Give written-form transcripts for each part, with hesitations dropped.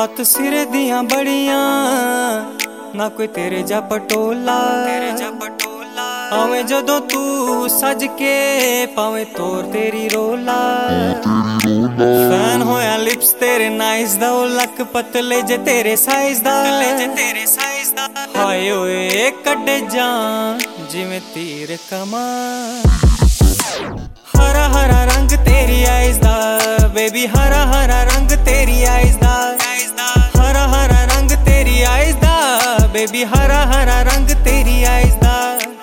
हथ सिर दियां बड़ियां ना कोई तेरे जा पटोला आवें जदों तू सज के पावें तोर तेरी रोला। फैन होया लिप्स तेरे नाइस दा लक पतले जे तेरे साइज दा हाय ओए कड्डे जान जिवें तीर कमान। हरा हरा रंग तेरी आइज दा बेबी हरा हरा रंग तेरी आइज दा हरा हरा रंग तेरी आइज दा बेबी हरा हरा रंग तेरी आइज दा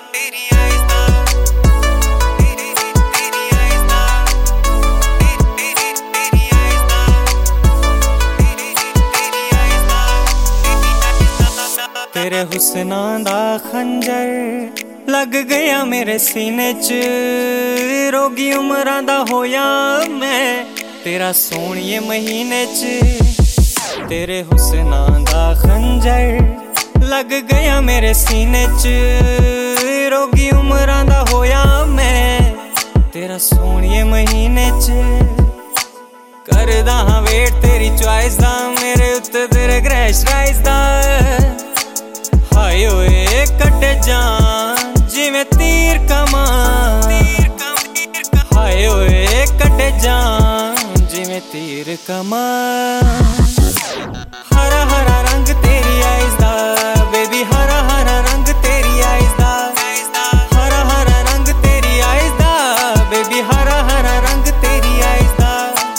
तेरे हुस्ना दा खंजर लग गया मेरे सीने च रोगी उमरां दा होया मैं तेरा सोहणिए महीने च। तेरे हुस्ना दा खंजर लग गया मेरे सीने च रोगी उमरां दा होया मैं तेरा सोहणिए महीने च। करदा हां वेट तेरी चॉइस दा मेरे उत्ते तेरे क्रैश राइज दा हाय ओए कड्डे जान जिवें तीर कमान। हाय ओए कड्डे जान जिवें तीर कमान। हरा हरा रंग तेरी आइज दा बेबी हरा हरा रंग तेरी आइज दा हरा हरा रंग तेरी आइज दा बेबी हरा हरा रंग तेरी आइज दा।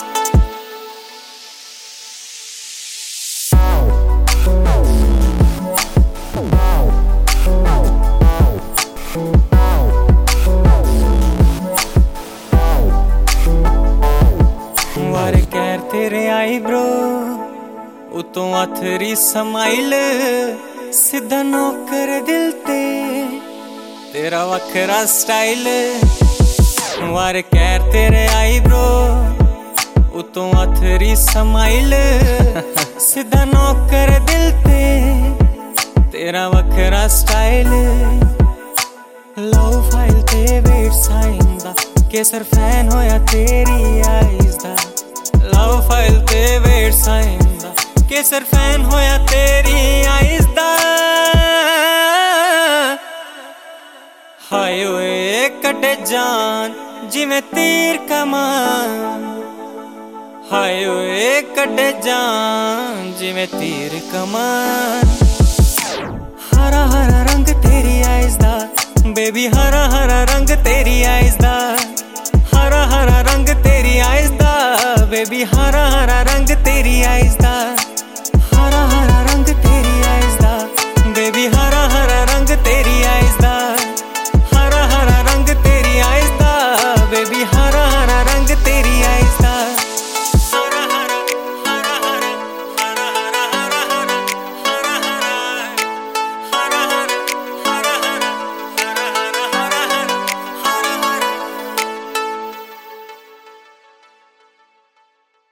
वारे कैर तेरे आईब्रो उतों अथरी समाइल सीधा नौकर दिल ते तेरा वखरा स्टाइल। वारे कैर तेरे आईब्रो उतों अथरी समाइल सीधा नौकर दिल ते तेरा वखरा स्टाइल। लव फाइल ते वेट साइन दा केसर फैन होया तेरी आइज दा लव फाइल ते वेट साइन दा केसर फैन होया तेरी आइज दा। हाय ओए कड्डे जान जिवें तीर कमान। हाय ओए कड्डे जान जिवें तीर कमान। हरा हरा रंग तेरी आइज दा बेबी हरा हरा रंग तेरी आइज दा हरा हरा रंग तेरी आइज दा बेबी हरा हरा रंग तेरी आइज दा।